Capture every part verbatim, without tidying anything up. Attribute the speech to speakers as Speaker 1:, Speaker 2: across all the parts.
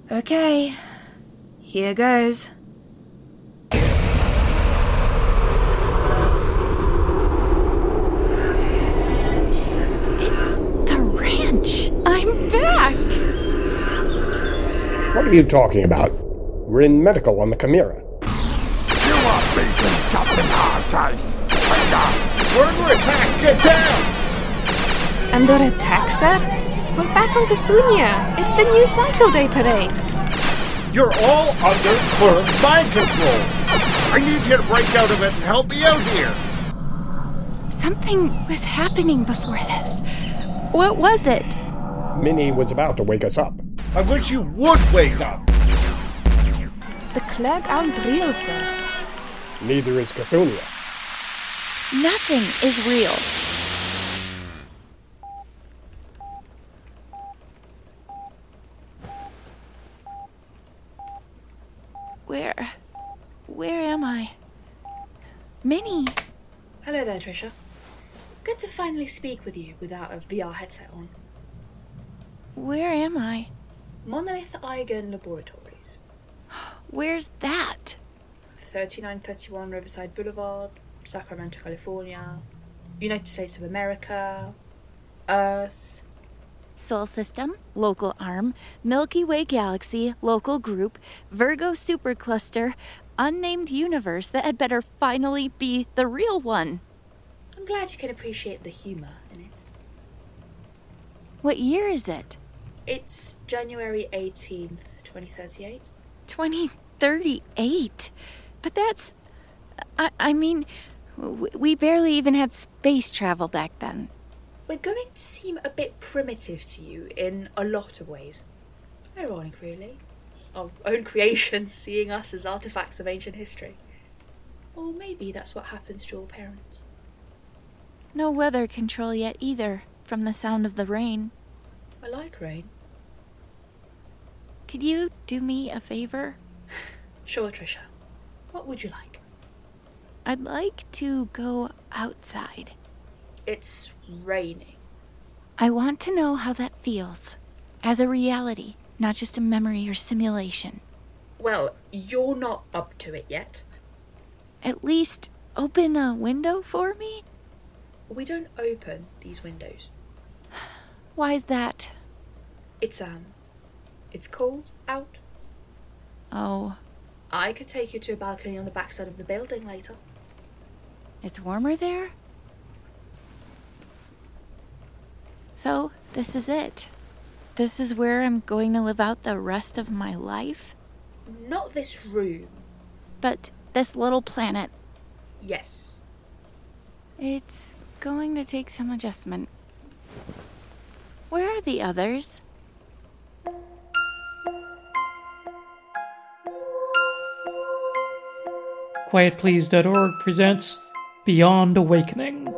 Speaker 1: Okay, here goes. It's the ranch. I'm back.
Speaker 2: What are you talking about? We're in medical on the Chimera.
Speaker 3: You are beaten, Captain Hardcase.
Speaker 4: We're under attack! Get down!
Speaker 1: Under attack, sir? We're back on Cthunia. It's the new Cycle Day parade.
Speaker 4: You're all under firm mind control. I need you to break out of it and help me out here.
Speaker 1: Something was happening before this. What was it?
Speaker 2: Minnie was about to wake us up.
Speaker 4: I wish you would wake up.
Speaker 1: The clerk aren't real, sir.
Speaker 2: Neither is Cthunia.
Speaker 1: Nothing is real. Where... where am I? Minnie!
Speaker 5: Hello there, Trisha. Good to finally speak with you without a V R headset on.
Speaker 1: Where am I?
Speaker 5: Monolith Eigen Laboratories.
Speaker 1: Where's that?
Speaker 5: thirty-nine thirty-one Riverside Boulevard, Sacramento, California, United States of America, Earth.
Speaker 1: Sol System, local arm, Milky Way Galaxy, local group, Virgo supercluster, unnamed universe that had better finally be the real one.
Speaker 5: I'm glad you can appreciate the humour in it.
Speaker 1: What year is it?
Speaker 5: It's January eighteenth, twenty thirty-eight.
Speaker 1: twenty thirty-eight? But that's... I, I mean, w- we barely even had space travel back then.
Speaker 5: We're going to seem a bit primitive to you in a lot of ways. Ironic, really. Our own creations seeing us as artifacts of ancient history. Or maybe that's what happens to all parents.
Speaker 1: No weather control yet either, from the sound of the rain.
Speaker 5: I like rain.
Speaker 1: Could you do me a favor?
Speaker 5: Sure, Trisha. What would you like?
Speaker 1: I'd like to go outside.
Speaker 5: It's raining.
Speaker 1: I want to know how that feels. As a reality, not just a memory or simulation.
Speaker 5: Well, you're not up to it yet.
Speaker 1: At least open a window for me?
Speaker 5: We don't open these windows.
Speaker 1: Why's that?
Speaker 5: It's, um, it's cold out.
Speaker 1: Oh,
Speaker 5: I could take you to a balcony on the backside of the building later.
Speaker 1: it's warmer there? So, this is it. This is where I'm going to live out the rest of my life?
Speaker 5: Not this room.
Speaker 1: But this little planet.
Speaker 5: Yes.
Speaker 1: It's going to take some adjustment. Where are the others?
Speaker 6: quiet please dot org presents Beyond Awakening.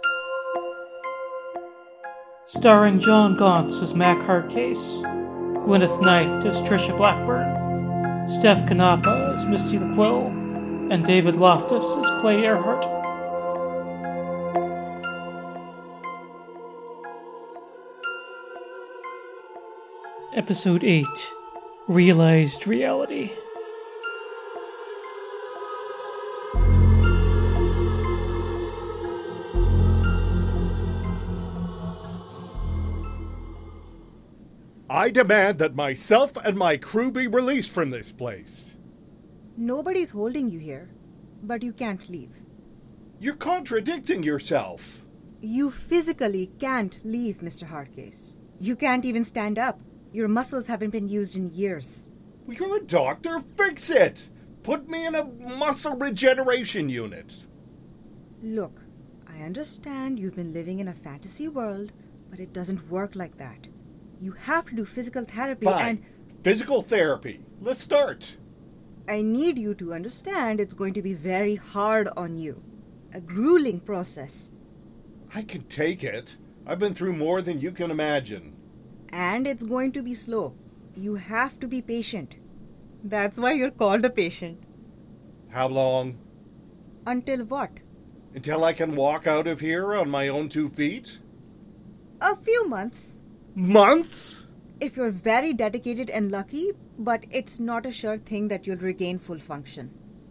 Speaker 6: Starring John Gauntz as Mac Hardcase, Gwyneth Knight as Trisha Blackburn, Steph Canapa as Misty the Quill, and David Loftus as Clay Earhart. Episode eight, Realized Reality.
Speaker 4: I demand that myself and my crew be released from this place.
Speaker 7: Nobody's holding you here, but you can't leave.
Speaker 4: You're contradicting yourself.
Speaker 7: You physically can't leave, Mister Hardcase. You can't even stand up. Your muscles haven't been used in years.
Speaker 4: Well, you're a doctor. Fix it. Put me in a muscle regeneration unit.
Speaker 7: Look, I understand you've been living in a fantasy world, but it doesn't work like that. You have to do physical therapy
Speaker 4: Fine.
Speaker 7: and...
Speaker 4: Physical therapy. Let's start.
Speaker 7: I need you to understand it's going to be very hard on you. A grueling process.
Speaker 4: I can take it. I've been through more than you can imagine.
Speaker 7: And it's going to be slow. You have to be patient. That's why you're called a patient.
Speaker 4: How long?
Speaker 7: Until what?
Speaker 4: Until I can walk out of here on my own two feet?
Speaker 7: A few months.
Speaker 4: Months?
Speaker 7: if you're very dedicated and lucky, but it's not a sure thing that you'll regain full function.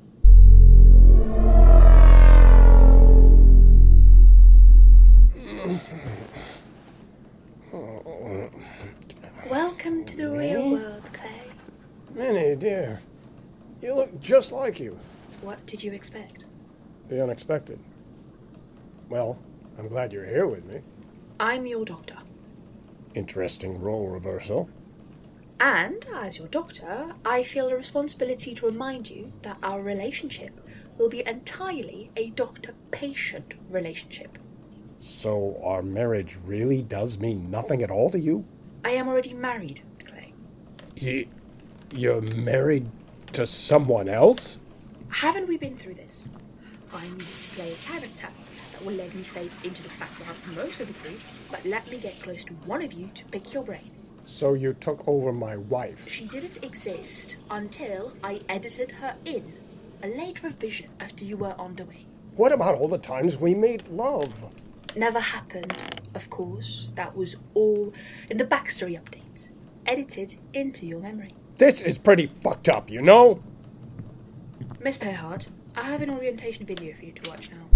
Speaker 5: Welcome to the real world, Clay.
Speaker 2: Minnie, dear, you look just like you.
Speaker 5: What did you expect?
Speaker 2: The unexpected. Well, I'm glad you're here with me.
Speaker 5: I'm your doctor.
Speaker 2: Interesting role reversal.
Speaker 5: And, as your doctor, I feel a responsibility to remind you that our relationship will be entirely a doctor-patient relationship.
Speaker 2: So our marriage really does mean nothing at all to you?
Speaker 5: I am already married, Clay.
Speaker 2: You, you're married to someone else?
Speaker 5: Haven't we been through this? I need to play a character that will let me fade into the background for most of the group, but let me get close to one of you to pick your brain.
Speaker 2: So you took over my wife?
Speaker 5: She didn't exist until I edited her in. A late revision after you were on the way.
Speaker 2: What about all the times we made love?
Speaker 5: Never happened, of course. That was all in the backstory updates, edited into your memory.
Speaker 2: This is pretty fucked up, you know?
Speaker 5: Mister Hart, I have an orientation video for you to watch now.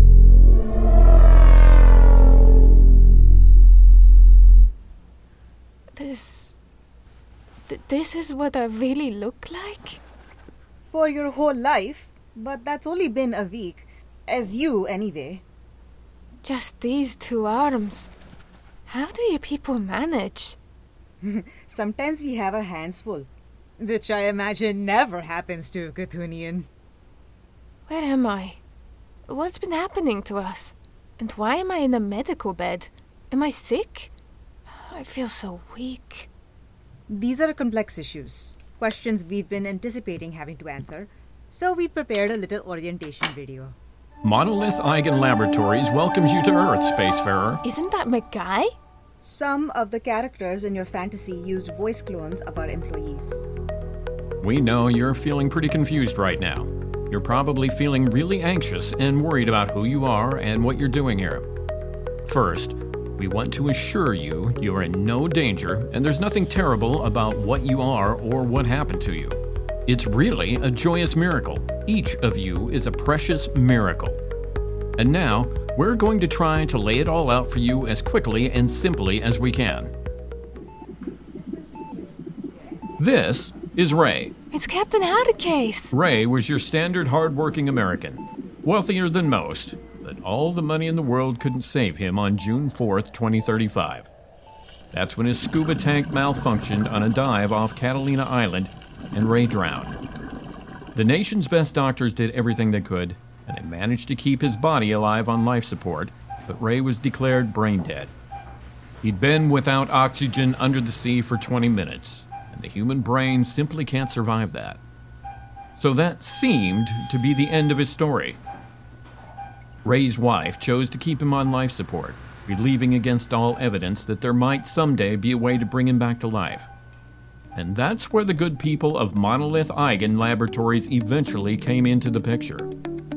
Speaker 8: This... Th- this is what I really look like?
Speaker 7: For your whole life, but that's only been a week. As you, anyway.
Speaker 8: Just these two arms. How do you people manage?
Speaker 7: Sometimes we have our hands full. Which I imagine never happens to a Cthulhian.
Speaker 8: Where am I? What's been happening to us? And why am I in a medical bed? Am I sick? I feel so weak.
Speaker 7: These are complex issues. Questions we've been anticipating having to answer. So we prepared a little orientation video.
Speaker 9: Monolith Eigen Laboratories welcomes you to Earth, Spacefarer.
Speaker 8: Isn't that my guy?
Speaker 7: Some of the characters in your fantasy used voice clones of our employees.
Speaker 9: We know you're feeling pretty confused right now. You're probably feeling really anxious and worried about who you are and what you're doing here. First, we want to assure you you're in no danger and there's nothing terrible about what you are or what happened to you. It's really a joyous miracle. Each of you is a precious miracle. And now, we're going to try to lay it all out for you as quickly and simply as we can. This is Ray.
Speaker 8: It's Captain Hadacase.
Speaker 9: Ray was your standard hard-working American. Wealthier than most, but all the money in the world couldn't save him on June fourth, twenty thirty-five. That's when his scuba tank malfunctioned on a dive off Catalina Island, and Ray drowned. The nation's best doctors did everything they could, and they managed to keep his body alive on life support, but Ray was declared brain dead. He'd been without oxygen under the sea for twenty minutes, and the human brain simply can't survive that. So that seemed to be the end of his story. Ray's wife chose to keep him on life support, believing against all evidence that there might someday be a way to bring him back to life. And that's where the good people of Monolith Eigen Laboratories eventually came into the picture.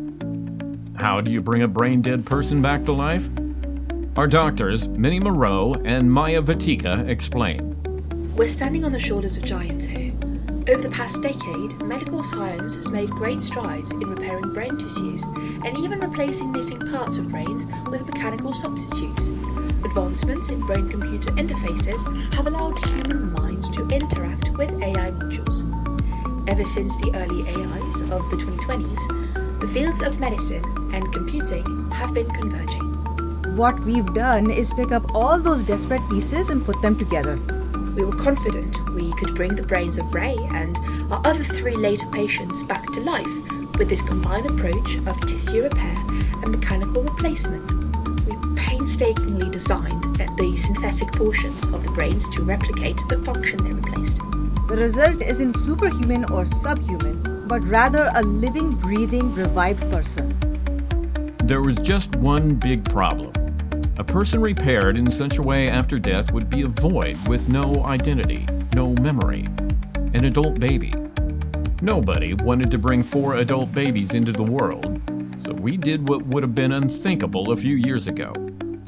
Speaker 9: How do you bring a brain-dead person back to life? Our doctors, Minnie Moreau and Maya Vatika, explain.
Speaker 5: We're standing on the shoulders of giants here. Over the past decade, medical science has made great strides in repairing brain tissues and even replacing missing parts of brains with mechanical substitutes. Advancements in brain-computer interfaces have allowed human minds to interact with A I modules. Ever since the early A Is of the twenty twenties, the fields of medicine and computing have been converging.
Speaker 7: What we've done is pick up all those disparate pieces and put them together.
Speaker 5: We were confident we could bring the brains of Ray and our other three later patients back to life with this combined approach of tissue repair and mechanical replacement. We painstakingly designed the synthetic portions of the brains to replicate the function they replaced.
Speaker 7: The result isn't superhuman or subhuman, but rather a living, breathing, revived person.
Speaker 9: There was just one big problem. A person repaired in such a way after death would be a void with no identity, no memory. An adult baby. Nobody wanted to bring four adult babies into the world, so we did what would have been unthinkable a few years ago.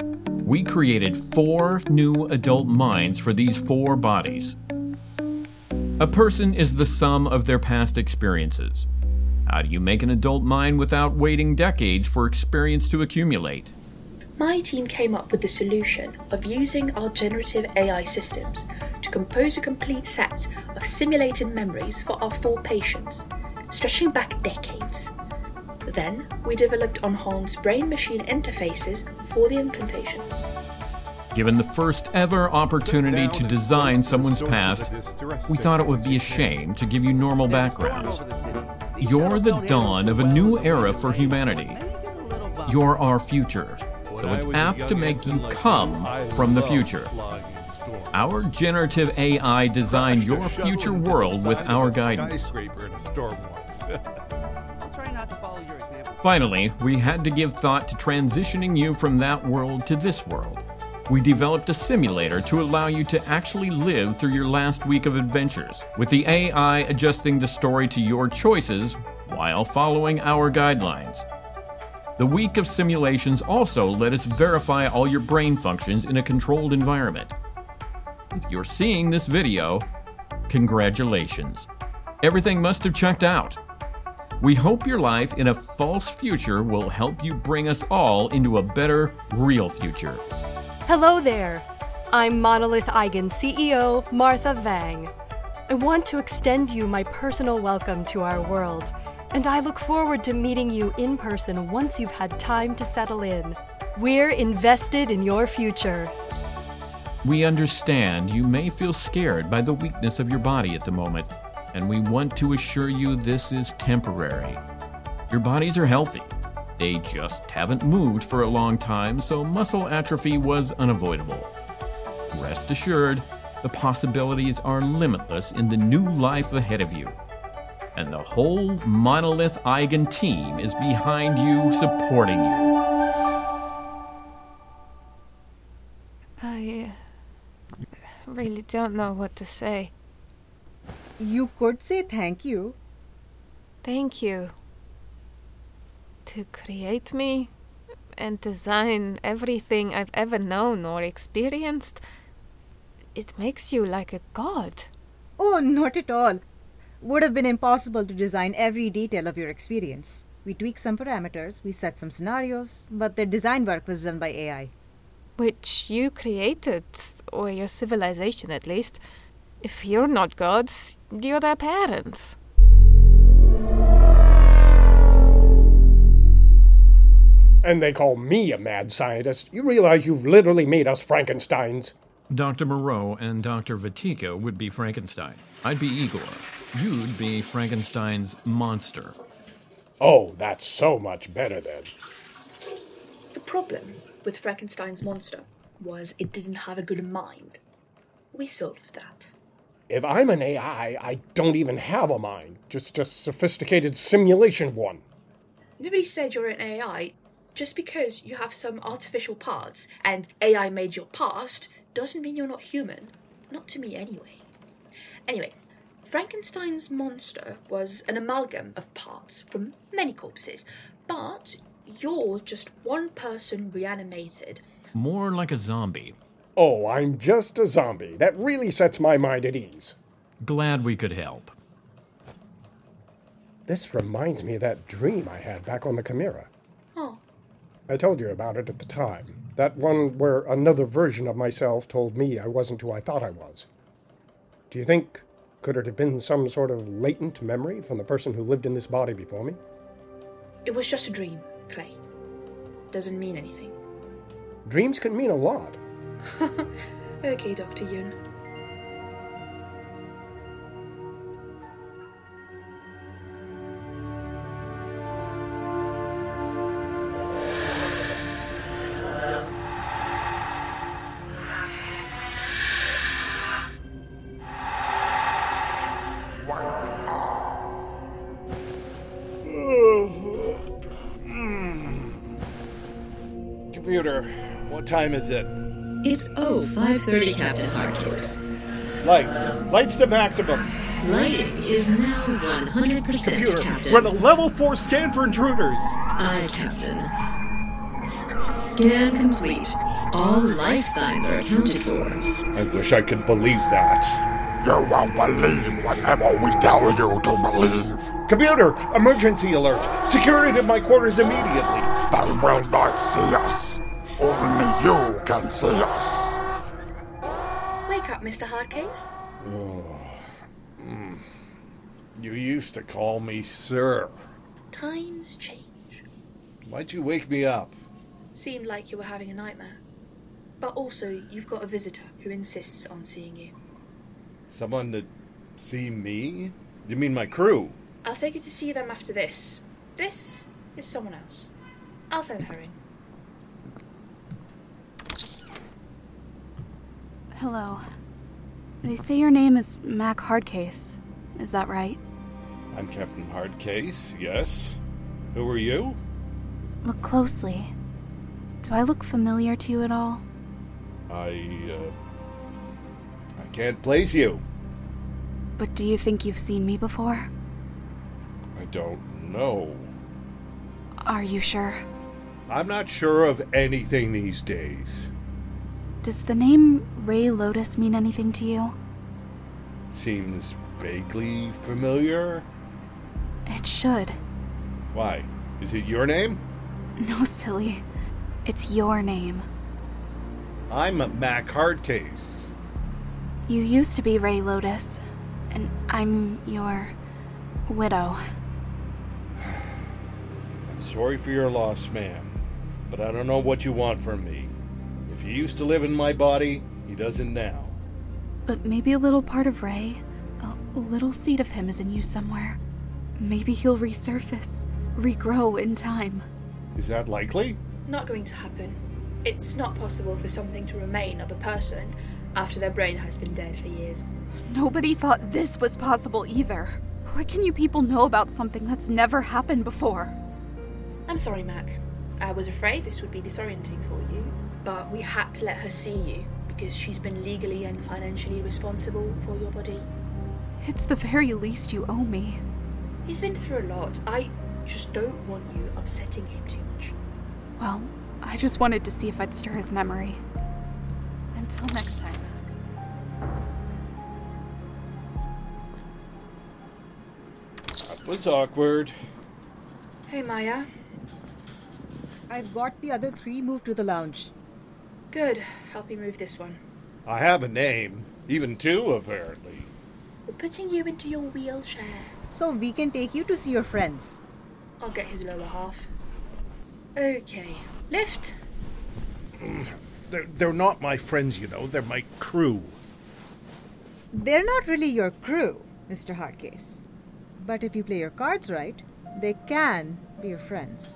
Speaker 9: we created four new adult minds for these four bodies. A person is the sum of their past experiences. How do you make an adult mind without waiting decades for experience to accumulate?
Speaker 5: My team came up with the solution of using our generative A I systems to compose a complete set of simulated memories for our four patients, stretching back decades. Then, we developed enhanced brain-machine interfaces for the implantation.
Speaker 9: Given the first ever opportunity to design someone's past, we thought it would be a shame to give you normal backgrounds. You're the dawn of a new era for humanity. You're our future, so it's apt to make you come from the future. Our generative A I designed your future world with our guidance. Finally, we had to give thought to transitioning you from that world to this world. We developed a simulator to allow you to actually live through your last week of adventures, with the A I adjusting the story to your choices while following our guidelines. The week of simulations also let us verify all your brain functions in a controlled environment. If you're seeing this video, congratulations. Everything must have checked out. We hope your life in a false future will help you bring us all into a better, real future.
Speaker 10: Hello there. I'm Monolith Eigen C E O Martha Vang. I want to extend you my personal welcome to our world, and I look forward to meeting you in person once you've had time to settle in. We're invested in your future.
Speaker 9: We understand you may feel scared by the weakness of your body at the moment, and we want to assure you this is temporary. Your bodies are healthy. They just haven't moved for a long time, so muscle atrophy was unavoidable. Rest assured, the possibilities are limitless in the new life ahead of you. And the whole Monolith Eigen team is behind you, supporting you.
Speaker 8: I uh, really don't know what to say.
Speaker 7: You could say thank you.
Speaker 8: Thank you. To create me and design everything I've ever known or experienced, it makes you like a god.
Speaker 7: Oh, not at all. Would have been impossible to design every detail of your experience. We tweaked some parameters, we set some scenarios, but the design work was done by A I.
Speaker 8: Which you created, or your civilization at least. If you're not gods, you're their parents.
Speaker 2: And they call me a mad scientist. You realize you've literally made us Frankensteins?
Speaker 9: Doctor Moreau and Doctor Vatika would be Frankenstein. I'd be Igor. You'd be Frankenstein's monster.
Speaker 2: Oh, that's so much better then.
Speaker 5: The problem with Frankenstein's monster was it didn't have a good mind. We solved that.
Speaker 2: If I'm an A I, I don't even have a mind. Just a sophisticated simulation of one.
Speaker 5: Nobody said you're an A I. Just because you have some artificial parts and A I made your past doesn't mean you're not human. Not to me anyway. Anyway, Frankenstein's monster was an amalgam of parts from many corpses, but you're just one person reanimated.
Speaker 9: More like a zombie.
Speaker 2: Oh, I'm just a zombie. That really sets my mind at ease.
Speaker 9: Glad we could help.
Speaker 2: This reminds me of that dream I had back on the Chimera.
Speaker 5: Oh.
Speaker 2: I told you about it at the time. That one where another version of myself told me I wasn't who I thought I was. Do you think, could it have been some sort of latent memory from the person who lived in this body before me?
Speaker 5: It was just a dream, Clay. Doesn't mean anything.
Speaker 2: Dreams can mean a lot.
Speaker 5: Okay, Doctor Yun.
Speaker 4: Computer, what time is it?
Speaker 11: It's oh five thirty, Captain Hardcase.
Speaker 4: Lights. Lights to maximum.
Speaker 11: Lighting is now one hundred percent,
Speaker 4: Computer,
Speaker 11: Captain.
Speaker 4: run a level four scan for intruders.
Speaker 11: Aye, Captain. Scan complete. All life signs are accounted for.
Speaker 4: I wish I could believe that.
Speaker 3: You won't believe whatever we tell you to believe.
Speaker 4: Computer, emergency alert. Security to my quarters immediately.
Speaker 3: They will not see us. Only you can see us.
Speaker 5: Wake up, Mister Hardcase.
Speaker 4: Oh. Mm. You used to call me sir.
Speaker 5: Times change.
Speaker 4: Why'd you wake me up?
Speaker 5: Seemed like you were having a nightmare. But also, you've got a visitor who insists on seeing you.
Speaker 4: Someone to see me? You mean my crew?
Speaker 5: I'll take you to see them after this. This is someone else. I'll send her in.
Speaker 12: Hello. They say your name is Mac Hardcase. Is that right?
Speaker 4: I'm Captain Hardcase, yes. Who are you?
Speaker 12: Look closely. Do I look familiar to you at all?
Speaker 4: I, uh... I can't place you.
Speaker 12: But do you think you've seen me before?
Speaker 4: I don't know.
Speaker 12: Are you sure?
Speaker 4: I'm not sure of anything these days.
Speaker 12: Does the name Ray Lotus mean anything to you?
Speaker 4: Seems vaguely familiar.
Speaker 12: It should.
Speaker 4: Why? Is it your name?
Speaker 12: No, silly. It's your name.
Speaker 4: I'm Mac Hardcase.
Speaker 12: You used to be Ray Lotus, and I'm your widow.
Speaker 4: I'm sorry for your loss, ma'am, but I don't know what you want from me. If he used to live in my body, he doesn't now.
Speaker 12: But maybe a little part of Ray, a little seed of him is in you somewhere. Maybe he'll resurface, regrow in time.
Speaker 4: Is that likely?
Speaker 5: Not going to happen. It's not possible for something to remain of a person after their brain has been dead for years.
Speaker 12: Nobody thought this was possible either. What can you people know about something that's never happened before?
Speaker 5: I'm sorry, Mac. I was afraid this would be disorienting for you, but we had to let her see you because she's been legally and financially responsible for your body.
Speaker 12: It's the very least you owe me.
Speaker 5: He's been through a lot. I just don't want you upsetting him too much.
Speaker 12: Well, I just wanted to see if I'd stir his memory. Until next time.
Speaker 4: That was awkward.
Speaker 5: Hey, Maya.
Speaker 7: I've got the other three moved to the lounge.
Speaker 5: Good. Help me move this one.
Speaker 4: I have a name. Even two, apparently.
Speaker 5: We're putting you into your wheelchair.
Speaker 7: So we can take you to see your friends.
Speaker 5: I'll get his lower half. Okay. Lift.
Speaker 4: They're, they're not my friends, you know. They're my crew.
Speaker 7: They're not really your crew, Mister Hardcase. But if you play your cards right, they can be your friends.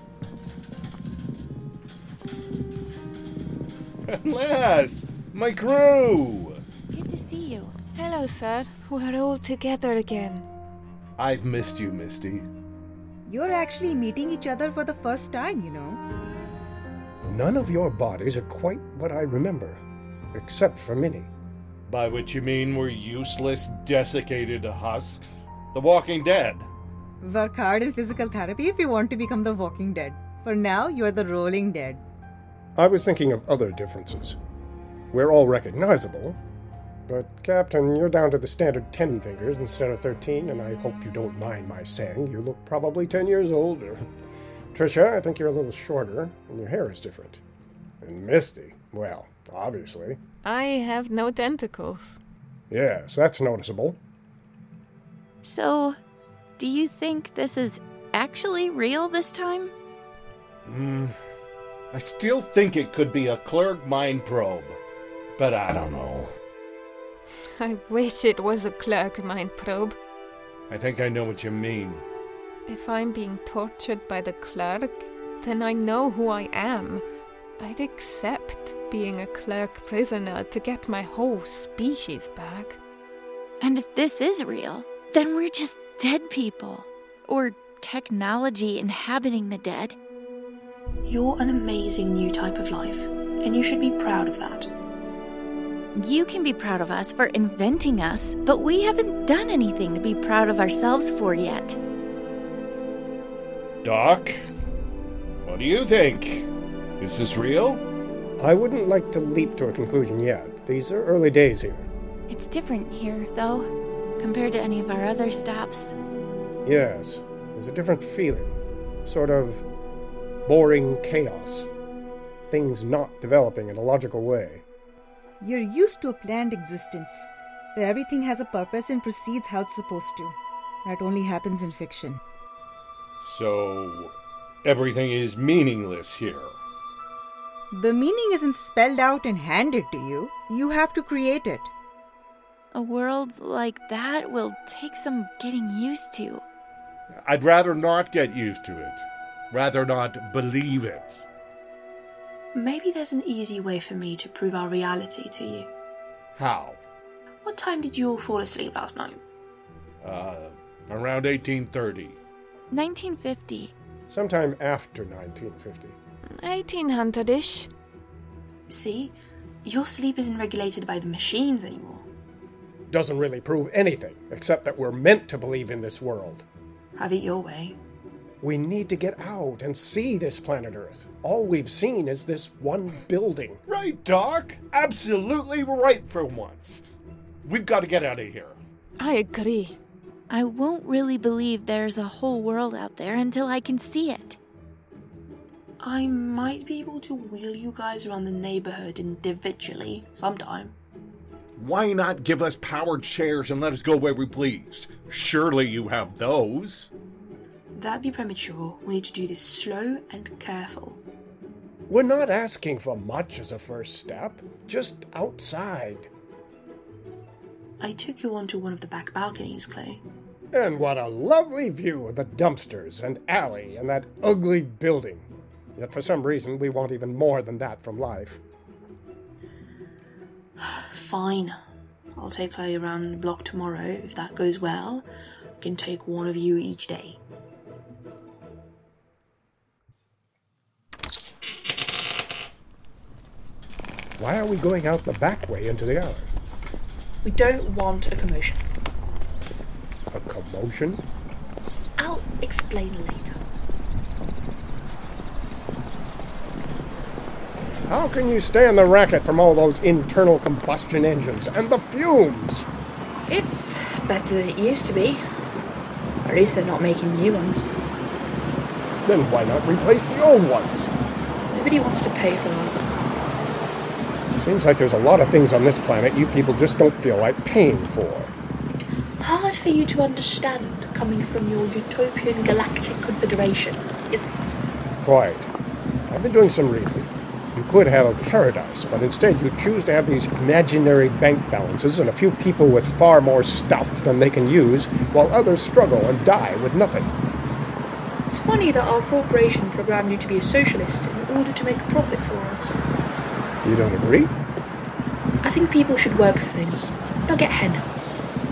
Speaker 4: At last! My crew!
Speaker 1: Good to see you.
Speaker 8: Hello, sir. We're all together again.
Speaker 4: I've missed you, Misty.
Speaker 7: You're actually meeting each other for the first time, you know.
Speaker 2: None of your bodies are quite what I remember, except for Minnie.
Speaker 4: By which you mean we're useless, desiccated husks? The Walking Dead.
Speaker 7: Work hard in physical therapy if you want to become the Walking Dead. For now, you're the Rolling Dead.
Speaker 2: I was thinking of other differences. We're all recognizable, but Captain, you're down to the standard ten fingers instead of thirteen, and I hope you don't mind my saying you look probably ten years older. Trisha, I think you're a little shorter, and your hair is different. And Misty, well, obviously.
Speaker 8: I have no tentacles.
Speaker 2: Yes, that's noticeable.
Speaker 1: So, do you think this is actually real this time?
Speaker 4: Hmm. I still think it could be a Clerk mind probe, but I don't know.
Speaker 8: I wish it was a Clerk mind probe.
Speaker 4: I think I know what you mean.
Speaker 8: If I'm being tortured by the Clerk, then I know who I am. I'd accept being a Clerk prisoner to get my whole species back.
Speaker 1: And if this is real, then we're just dead people. Or technology inhabiting the dead.
Speaker 5: You're an amazing new type of life, and you should be proud of that.
Speaker 1: You can be proud of us for inventing us, but we haven't done anything to be proud of ourselves for yet.
Speaker 4: Doc, what do you think? Is this real?
Speaker 2: I wouldn't like to leap to a conclusion yet. These are early days here.
Speaker 1: It's different here, though, compared to any of our other stops.
Speaker 2: Yes, there's a different feeling. Sort of boring chaos. Things not developing in a logical way.
Speaker 7: You're used to a planned existence, where everything has a purpose and proceeds how it's supposed to. That only happens in fiction.
Speaker 4: So, everything is meaningless here.
Speaker 7: The meaning isn't spelled out and handed to you. You have to create it.
Speaker 1: A world like that will take some getting used to.
Speaker 4: I'd rather not get used to it. Rather not believe it.
Speaker 5: Maybe there's an easy way for me to prove our reality to you.
Speaker 4: How?
Speaker 5: What time did you all fall asleep last night?
Speaker 4: Uh, around eighteen thirty.
Speaker 1: nineteen fifty.
Speaker 2: Sometime after nineteen fifty.
Speaker 8: eighteen hundred-ish.
Speaker 5: See? Your sleep isn't regulated by the machines anymore.
Speaker 2: Doesn't really prove anything, except that we're meant to believe in this world.
Speaker 5: Have it your way.
Speaker 2: We need to get out and see this planet Earth. All we've seen is this one building.
Speaker 4: Right, Doc. Absolutely right for once. We've got to get out of here.
Speaker 8: I agree.
Speaker 1: I won't really believe there's a whole world out there until I can see it.
Speaker 5: I might be able to wheel you guys around the neighborhood individually sometime.
Speaker 4: Why not give us powered chairs and let us go where we please? Surely you have those.
Speaker 5: That'd be premature. We need to do this slow and careful.
Speaker 2: We're not asking for much as a first step. Just outside.
Speaker 5: I took you onto one of the back balconies, Clay.
Speaker 2: And what a lovely view of the dumpsters and alley and that ugly building. Yet for some reason we want even more than that from life.
Speaker 5: Fine. I'll take Clay around the block tomorrow. If that goes well, I can take one of you each day.
Speaker 2: Why are we going out the back way into the alley?
Speaker 5: We don't want a commotion.
Speaker 2: A commotion?
Speaker 5: I'll explain later.
Speaker 2: How can you stand the racket from all those internal combustion engines and the fumes?
Speaker 5: It's better than it used to be. Or at least they're not making new ones.
Speaker 2: Then why not replace the old ones?
Speaker 5: Nobody wants to pay for that.
Speaker 2: Seems like there's a lot of things on this planet you people just don't feel like paying for.
Speaker 5: Hard for you to understand coming from your utopian galactic confederation, isn't it?
Speaker 2: Quite. I've been doing some reading. You could have a paradise, but instead you choose to have these imaginary bank balances and a few people with far more stuff than they can use, while others struggle and die with nothing.
Speaker 5: It's funny that our corporation programmed you to be a socialist in order to make a profit for us.
Speaker 2: You don't agree?
Speaker 5: I think people should work for things, not get handouts.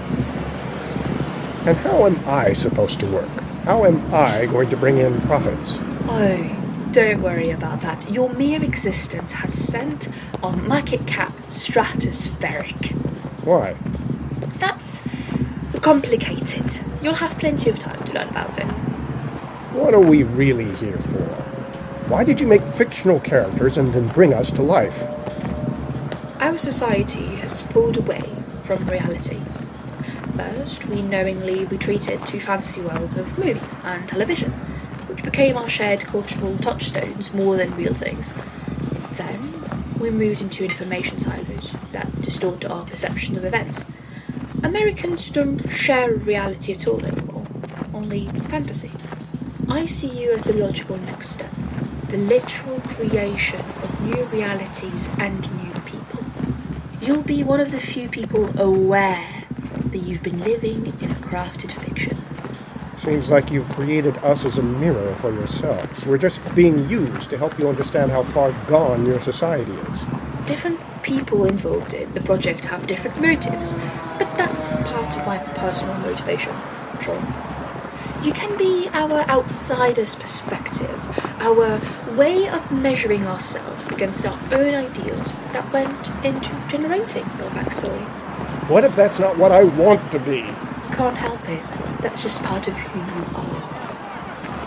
Speaker 2: And how am I supposed to work? How am I going to bring in profits?
Speaker 5: Oh, don't worry about that. Your mere existence has sent our market cap stratospheric.
Speaker 2: Why?
Speaker 5: That's complicated. You'll have plenty of time to learn about it.
Speaker 2: What are we really here for? Why did you make fictional characters and then bring us to life?
Speaker 5: Our society has pulled away from reality. First, we knowingly retreated to fantasy worlds of movies and television, which became our shared cultural touchstones more than real things. Then, we moved into information silos that distort our perception of events. Americans don't share reality at all anymore, only fantasy. I see you as the logical next step, the literal creation of new realities and new people. You'll be one of the few people aware that you've been living in a crafted fiction.
Speaker 2: Seems like you've created us as a mirror for yourselves. We're just being used to help you understand how far gone your society is.
Speaker 5: Different people involved in the project have different motives, but that's part of my personal motivation, sure. You can be our outsider's perspective, our way of measuring ourselves against our own ideals that went into generating your backstory.
Speaker 2: What if that's not what I want to be?
Speaker 5: You can't help it. That's just part of who you are.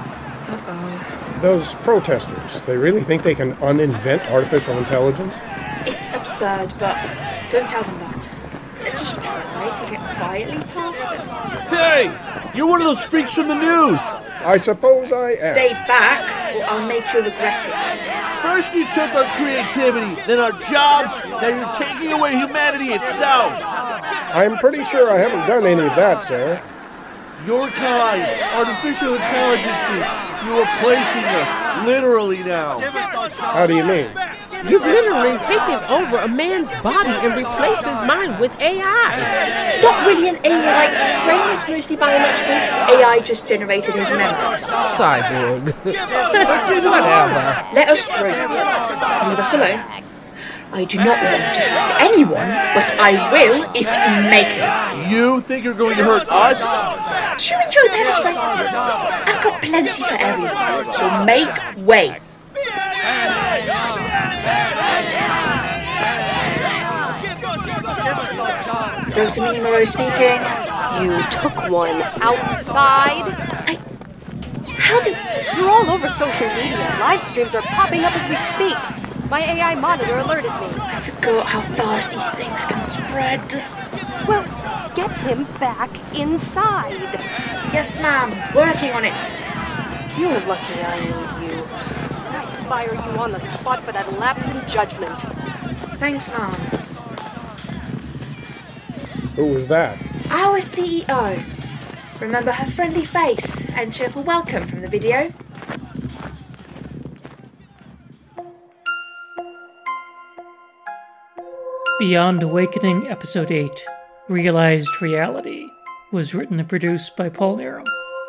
Speaker 5: Uh-oh.
Speaker 2: Those protesters, they really think they can uninvent artificial intelligence?
Speaker 5: It's absurd, but don't tell them that. Let's just try to get quietly past them.
Speaker 13: Hey! You're one of those freaks from the news!
Speaker 2: I suppose I am.
Speaker 5: Stay back, or I'll make you regret it.
Speaker 13: First you took our creativity, then our jobs, now you're taking away humanity itself!
Speaker 2: I'm pretty sure I haven't done any of that, sir.
Speaker 13: Your kind, artificial intelligences, you're replacing us, literally now.
Speaker 2: How do you mean?
Speaker 14: You've literally taken over a man's body and replaced his mind with A I.
Speaker 5: He's not really an A I. His brain is mostly biological. A I just generated his memories.
Speaker 14: Cyborg. Whatever.
Speaker 5: Let us through. Leave us alone. I do not want to hurt anyone, but I will if you make me.
Speaker 13: You think you're going to hurt us?
Speaker 5: Do you enjoy pepper spray? I've got plenty for everyone, so make way. Doctor Minnie Moreau speaking.
Speaker 15: You took one outside?
Speaker 5: I... How do...
Speaker 15: You're all over social media. Live streams are popping up as we speak. My A I monitor alerted me.
Speaker 5: I forgot how fast these things can spread.
Speaker 15: Well, get him back inside.
Speaker 5: Yes, ma'am. Working on it.
Speaker 15: You're lucky I need you. I'd fire you on the spot for that lapse in judgment.
Speaker 5: Thanks, ma'am.
Speaker 2: Who was that?
Speaker 5: Our C E O. Remember her friendly face and cheerful welcome from the video?
Speaker 6: Beyond Awakening Episode eight, Realized Reality, was written and produced by Paul Nero.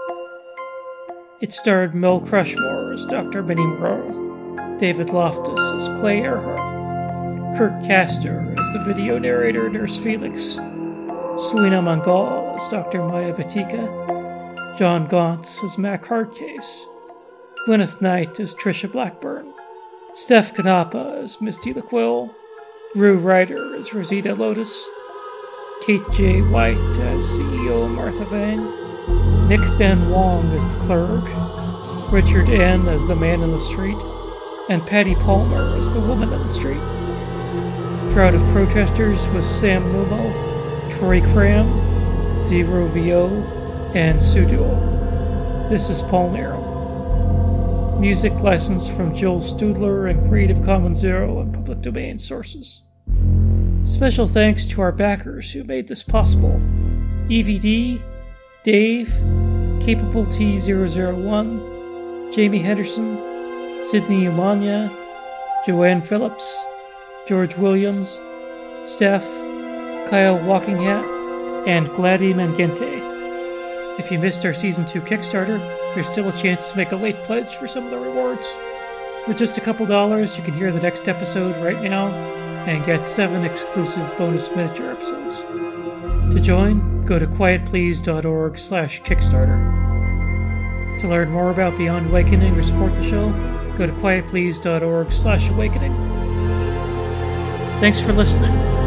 Speaker 6: It starred Mel Crushmore as Doctor Minnie Moreau, David Loftus as Clay Earhart, Kirk Castor as the video narrator Nurse Felix, Selena Mongol as Doctor Maya Vatika, John Gauntz as Mac Hardcase, Gwyneth Knight as Trisha Blackburn, Steph Kanapa as Misty LaQuille, Rue Ryder as Rosita Lotus, Kate J. White as C E O Martha Vang, Nick Ben Wong as the clerk, Richard N. as the man in the street, and Patty Palmer as the woman in the street. Crowd of protesters was Sam Lumo, Troy Cram, Zero V O, and Sudul. This is Paul Nero. Music licensed from Joel Studler and Creative Commons Zero and public domain sources. Special thanks to our backers who made this possible: E V D, Dave, Capable T zero zero one, Jamie Henderson, Sydney Umanya, Joanne Phillips, George Williams, Steph, Kyle Walkinghat, and Gladys Mangente. If you missed our Season two Kickstarter, there's still a chance to make a late pledge for some of the rewards. For just a couple dollars, you can hear the next episode right now and get seven exclusive bonus miniature episodes. To join, go to quietplease.org slash Kickstarter. To learn more about Beyond Awakening or support the show, go to quietplease.org slash awakening. Thanks for listening.